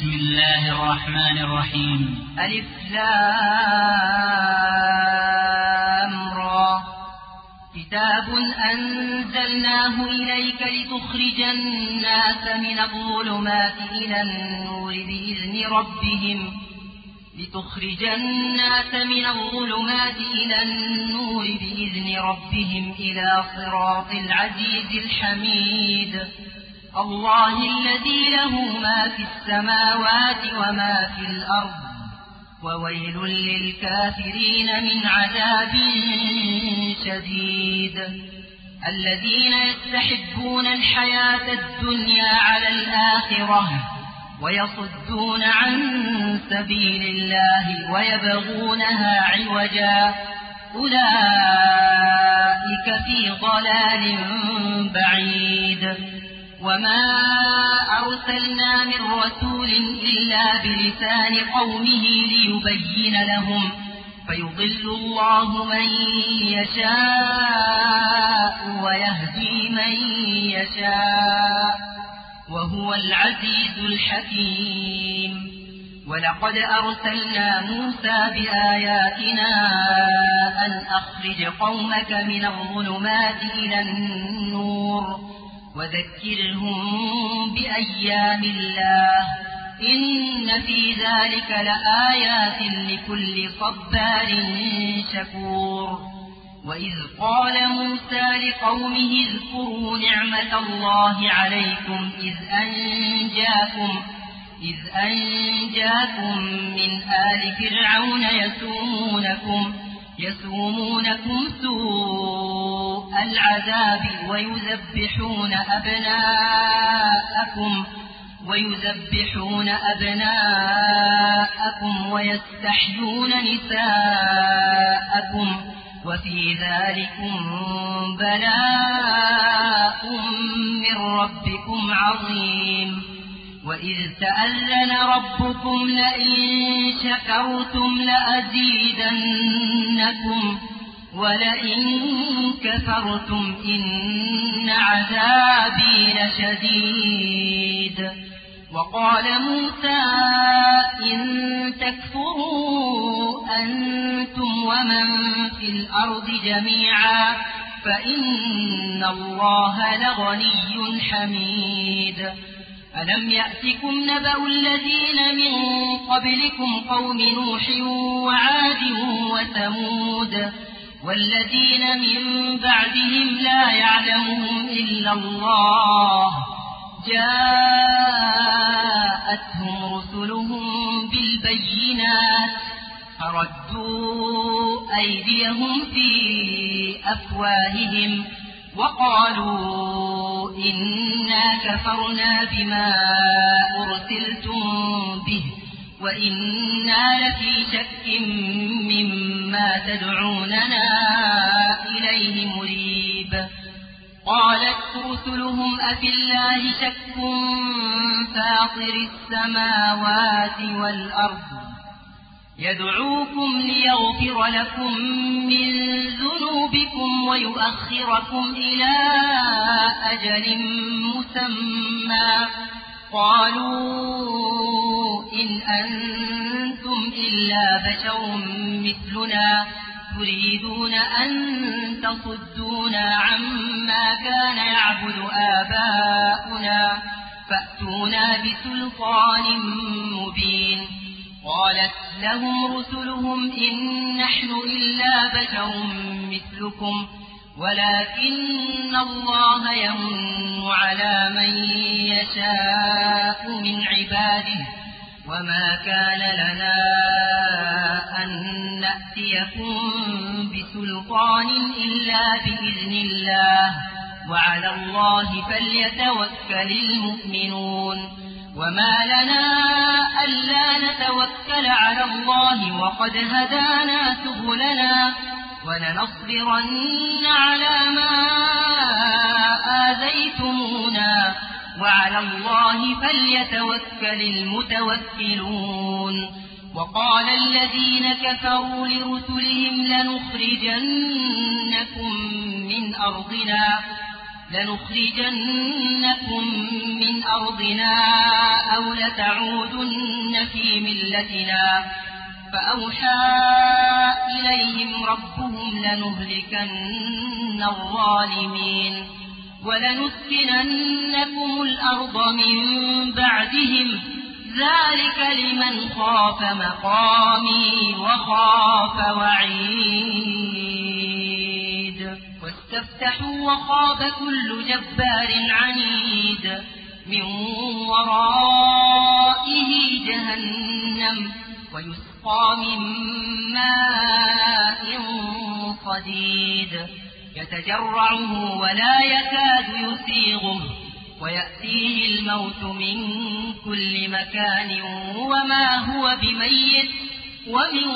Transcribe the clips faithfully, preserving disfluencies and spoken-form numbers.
بسم الله الرحمن الرحيم. ألف لام را كتاب أنزلناه إليك لتخرج الناس من الظلمات إلى النور بإذن ربهم لتخرج الناس من الظلمات إلى النور بإذن ربهم إلى صراط العزيز الحميد الله الذي له ما في السماوات وما في الأرض وويل للكافرين من عذاب شديد الذين يستحبون الحياة الدنيا على الآخرة ويصدون عن سبيل الله ويبغونها عوجا أولئك في ضلال بعيد وما أرسلنا من رسول إلا بلسان قومه ليبين لهم فيضل الله من يشاء ويهدي من يشاء وهو العزيز الحكيم ولقد أرسلنا موسى بآياتنا أن أخرج قومك من الظلمات إلى النور وذكرهم بأيام الله إن في ذلك لآيات لكل صبار شكور وإذ قال موسى لقومه اذكروا نعمة الله عليكم إذ أنجاكم إذ أنجاكم من آل فرعون يسومونكم يسومونكم سوء العذاب ويذبحون أبناءكم ويذبحون أبناءكم ويستحيون نساءكم وفي ذلكم بلاء من ربكم عظيم وإذ تأذن ربكم لئن شكرتم لأزيدنكم ولئن كفرتم إن عذابي لشديد وقال موسى إن تكفروا أنتم ومن في الأرض جميعا فإن الله لغني حميد ألم يأتكم نبأ الذين من قبلكم قوم نوح وعاد وثمود والذين من بعدهم لا يعلمهم إلا الله جاءتهم رسلهم بالبينات فردوا أيديهم في أفواههم وقالوا إنا كفرنا بما أرسلتم به وإنا لفي شك مما تدعوننا إليه مريب قالت رسلهم أفي الله شك فاطر السماوات والأرض يدعوكم ليغفر لكم من ذنوبكم ويؤخركم إلى أجل مسمى قالوا إن أنتم إلا بشر مثلنا تريدون أن تصدونا عما كان يعبد آباؤنا فأتونا بسلطان مبين قالت لهم رسلهم إن نحن إلا بشر مثلكم ولكن الله يمن على من يشاء من عباده وما كان لنا أن نأتيكم بسلطان إلا بإذن الله وعلى الله فليتوكل المؤمنون وما لنا ألا نتوكل على الله وقد هدانا سبلنا ولنصبرن على ما آذيتمونا وعلى الله فليتوكل المتوكلون وقال الذين كفروا لرسلهم لنخرجنكم من أرضنا لنخرجنكم من أرضنا أو لتعودن في ملتنا فأوحى إليهم ربهم لنهلكن الظالمين ولنسكننكم الأرض من بعدهم ذلك لمن خاف مقامي وخاف وعيد واستفتحوا وخاب كل جبار عنيد من ورائه جهنم ويسقى من ماء صديد يتجرعه ولا يكاد يسيغه ويأتيه الموت من كل مكان وما هو بميت ومن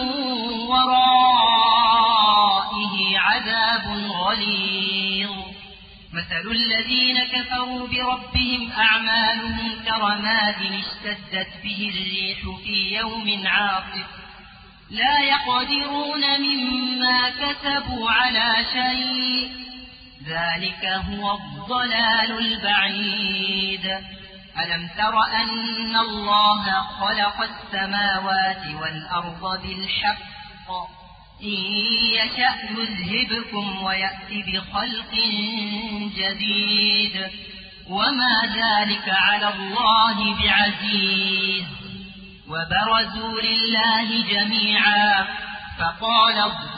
ورائه عذاب غليظ مثل الذين كفروا بربهم أعمالهم كرماد اشتدت به الريح في يوم عاصف لا يقدرون مما كسبوا على شيء ذلك هو الضلال البعيد ألم تر أن الله خلق السماوات والأرض بالحق إن يشأ يذهبكم ويأتي بخلق جديد وما ذلك على الله بعزيز وبرزوا لله جميعا فقال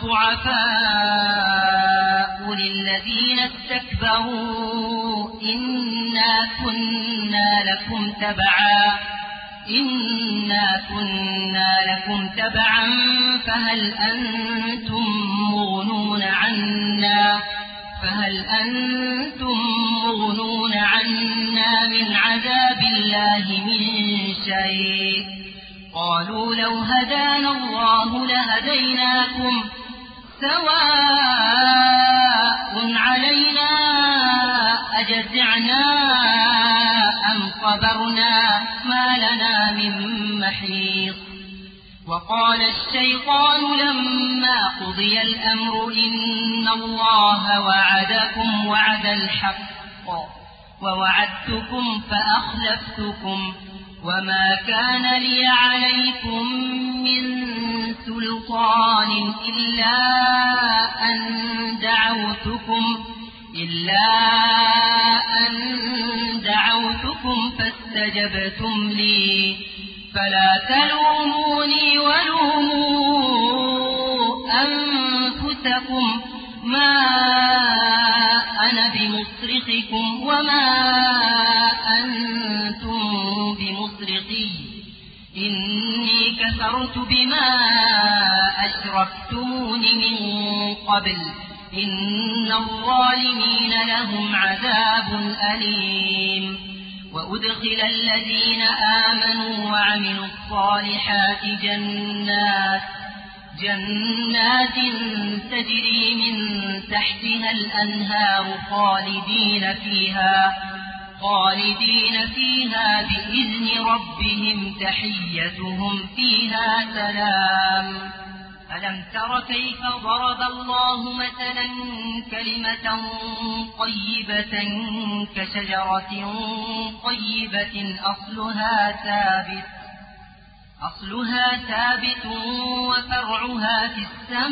الضعفاء للذين استكبروا إنا كنا لكم تبعا إنا كنا لكم تبعا فهل أنتم مغنون عنا فهل أنتم مغنون عنا من عذاب الله من شيء قالوا لو هدانا الله لهديناكم سواء علينا أجزعنا أم صبرنا ما لنا من محيص وقال الشيطان لما قضي الأمر إن الله وعدكم وعد الحق ووعدتكم فأخلفتكم وما كان لي عليكم من سلطان إلا أن دعوتكم إلا أن دعوتكم فاستجبتم لي فلا تلوموني ولوموا أنفسكم ما أنا بمصرخكم وما أنتم بمصرخي إني كفرت بما أشركتمون من قبل إن الظالمين لهم عذاب أليم وأدخل الذين آمنوا وعملوا الصالحات جنات جنات تجري من تحتها الأنهار خالدين فيها خالدين فيها بإذن ربهم تحيتهم فيها سلام ألم تر كيف ضرب الله مثلا كلمة طيبة كشجرة طيبة أصلها ثابت أصلها ثابت وفرعها في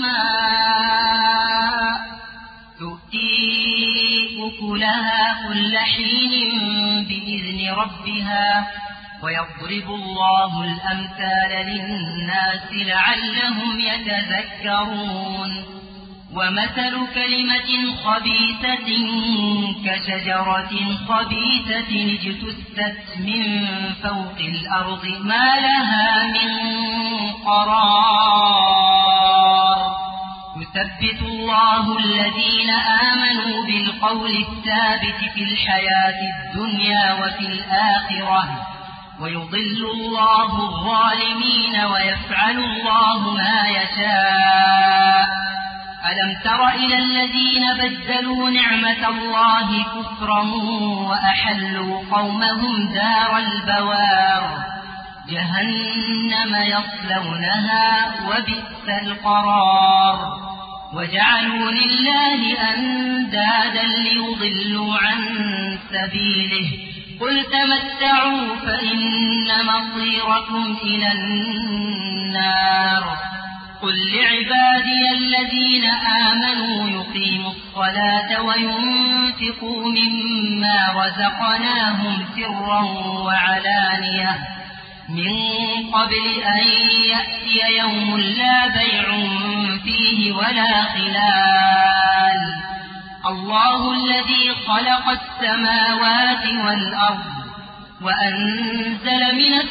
السماء تؤتي أكلها كل حين بإذن ربها ويضرب الله الأمثال للناس لعلهم يتذكرون ومثل كلمة خبيثة كشجرة خبيثة اجتثت من فوق الأرض ما لها من قرار يثبت الله الذين آمنوا بالقول الثابت في الحياة الدنيا وفي الآخرة ويضل الله الظالمين ويفعل الله ما يشاء ألم تر إلى الذين بدلوا نعمة الله كفرا وأحلوا قومهم دار البوار جهنم يصلونها وبئس القرار وجعلوا لله أندادا ليضلوا عن سبيله قل تمتعوا فإن مصيركم إلى النار قل لعبادي الذين آمنوا يقيموا الصلاة وينفقوا مما رزقناهم سرا وعلانية من قبل أن يأتي يوم لا بيع فيه ولا خلال الله الذي خلق السماوات والأرض وأنزل من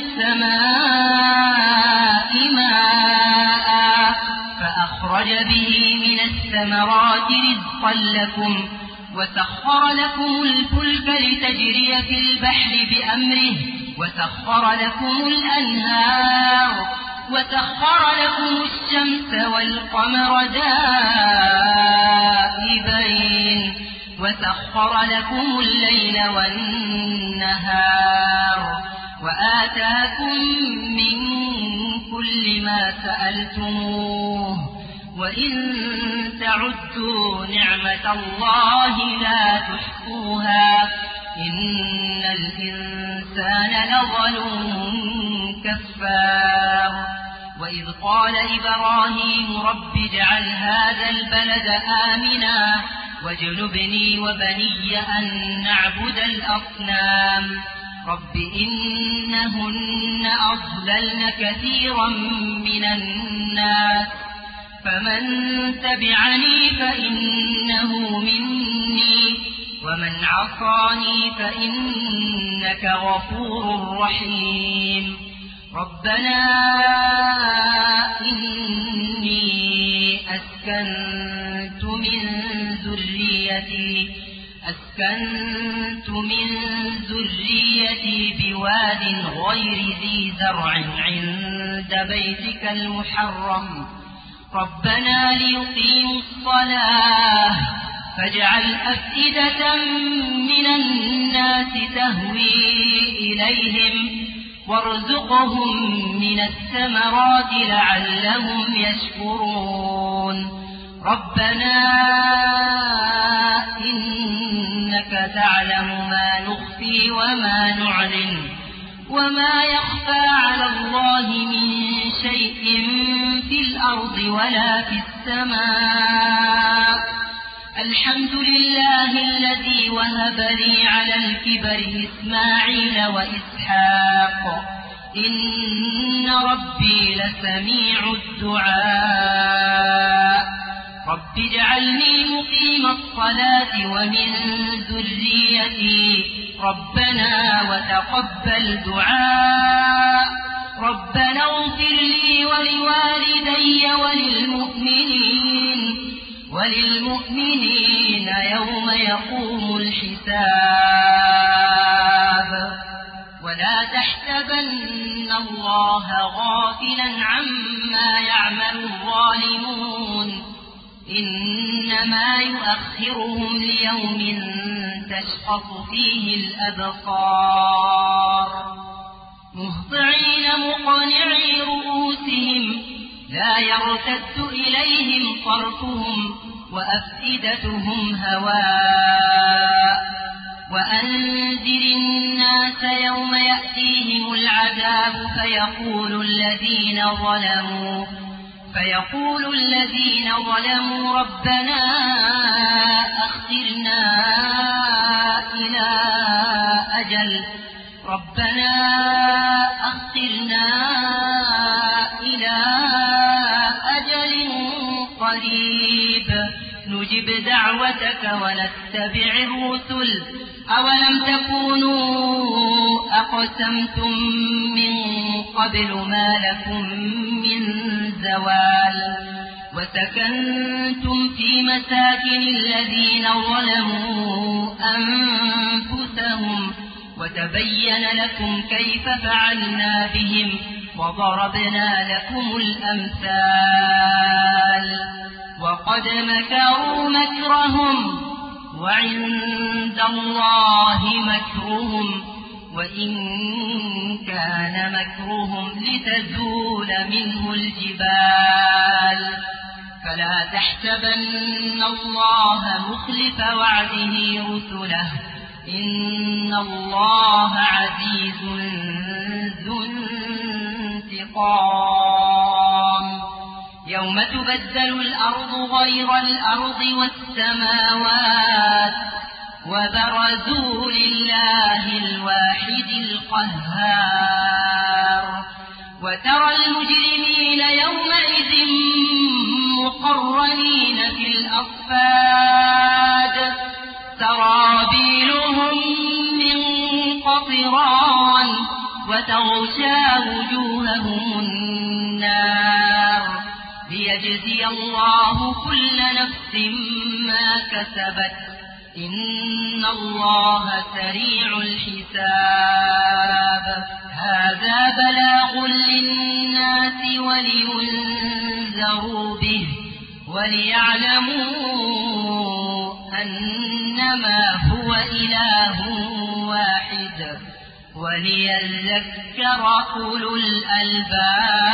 السماء ماء فأخرج به من الثمرات رزقا لكم وسخر لكم الفلك لتجري في البحر بأمره وسخر لكم الأنهار وسخر لكم الشمس والقمر دائبين وسخر لكم الليل والنهار وآتاكم من كل ما سألتموه وإن تعدوا نعمة الله لا تحصوها إن الإنسان لظلوم كفار وإذ قال إبراهيم رب اجعل هذا البلد آمنا واجنبني وبني أن نعبد الأصنام رب إنهن أضللن كثيرا من الناس فمن تبعني فإنه مني ومن عصاني فإنك غفور رحيم ربنا إني أسكنت من ذريتي أسكنت من ذريتي بواد غير ذي زرع عند بيتك المحرم ربنا ليقيموا الصلاة فاجعل أفئدة من الناس تهوي إليهم وارزقهم من الثمرات لعلهم يشكرون ربنا إنك تعلم ما نخفي وما نعلن وما يخفى على الله من شيء في الأرض ولا في السماء الحمد لله الذي وهب لي على الكبر إسماعيل وإسحاق إن ربي لسميع الدعاء رب اجعلني مقيم الصلاة ومن ذريتي ربنا وتقبل دعاء ربنا اغفر لي ولوالدي وللمؤمنين وللمؤمنين يوم يقوم الحساب ولا تحسبن الله غافلا عما يعمل الظالمون إنما يؤخرهم ليوم تشخص فيه الأبصار مهطعين مقنعي رؤوسهم لا يرتد إليهم طرفهم وأفئدتهم هواء وأنذر الناس يوم يأتيهم العذاب فيقول الذين ظلموا فيقول الذين ظلموا ربنا أخرنا إلى أجل ربنا أخرنا إلى أجل قريب نجب دعوتك ونتبع الرسل أولم تكونوا أقسمتم من قبل ما لكم من زوال وسكنتم في مساكن الذين ظلموا أنفسهم وتبين لكم كيف فعلنا بهم وضربنا لكم الأمثال وقد مكروا مكرهم وعند الله مكرهم وإن كان مكرهم لتزول منه الجبال فلا تحسبن الله مخلف وعده رسله إن الله عزيز ذو انتقام يوم تبدل الأرض غير الأرض والسماوات وبرزوا لله الواحد القهار وترى المجرمين يومئذ مقرنين في الأصفاد سرابيلهم من قطران وتغشى وجوههم النار ليجزي الله كل نفس ما كسبت إن الله سريع الحساب هذا بلاغ للناس ولينذروا به وليعلموا أنما هو إله واحد وليذكر أولو الألباب